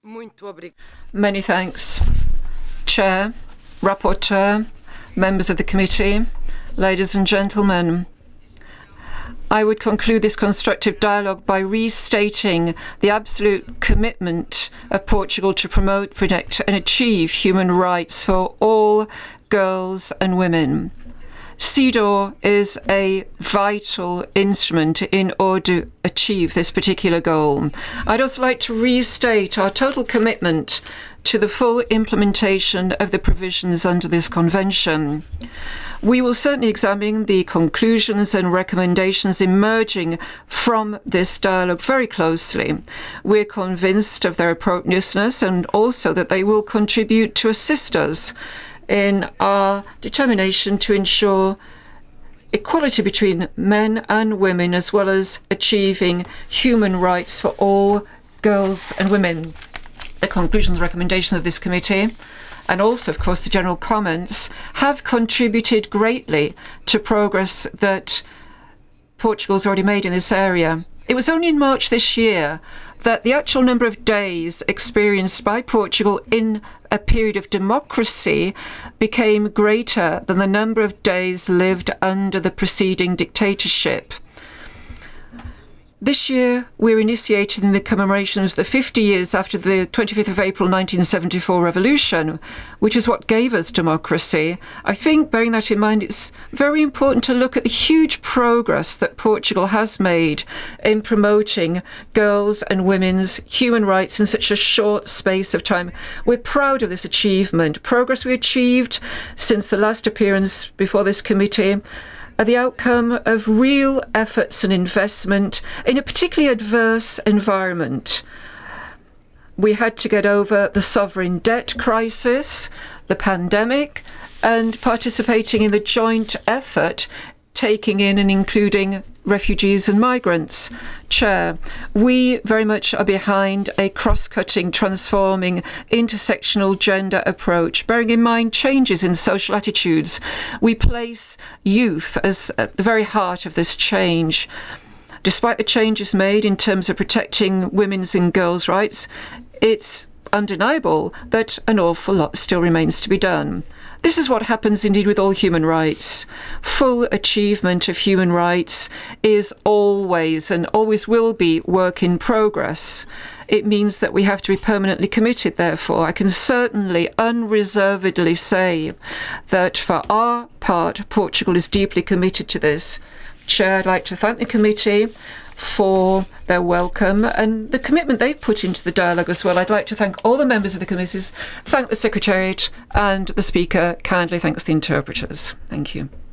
Many thanks, Chair, Rapporteur, members of the committee, ladies and gentlemen. I would conclude this constructive dialogue by restating the absolute commitment of Portugal to promote, protect and achieve human rights for all girls and women. CEDAW is a vital instrument in order to achieve this particular goal. I'd also like to restate our total commitment to the full implementation of the provisions under this convention. We will certainly examine the conclusions and recommendations emerging from this dialogue very closely. We're convinced of their appropriateness and also that they will contribute to assist us in our determination to ensure equality between men and women, as well as achieving human rights for all girls and women. The conclusions and recommendations of this committee, and also, of course, the general comments, have contributed greatly to progress that Portugal's already made in this area. It was only in March this year that the actual number of days experienced by Portugal in a period of democracy became greater than the number of days lived under the preceding dictatorship. This year, we're initiating the commemorations of the 50 years after the 25th of April 1974 revolution, which is what gave us democracy. I think, bearing that in mind, it's very important to look at the huge progress that Portugal has made in promoting girls' and women's human rights in such a short space of time. We're proud of this achievement, progress we achieved since the last appearance before this committee, are the outcome of real efforts and investment in a particularly adverse environment. We had to get over the sovereign debt crisis, the pandemic, and participating in the joint effort taking in and including refugees and migrants. Chair, we very much are behind a cross-cutting, transforming, intersectional gender approach, bearing in mind changes in social attitudes. We place youth as at the very heart of this change. Despite the changes made in terms of protecting women's and girls' rights, it's undeniable that an awful lot still remains to be done. This is what happens indeed with all human rights. Full achievement of human rights is always and always will be work in progress. It means that we have to be permanently committed, therefore. I can certainly unreservedly say that for our part, Portugal is deeply committed to this. Chair, I'd like to thank the committee for their welcome and the commitment they've put into the dialogue as well. I'd like to thank all the members of the committees, thank the Secretariat, and the Speaker kindly thanks the interpreters. Thank you.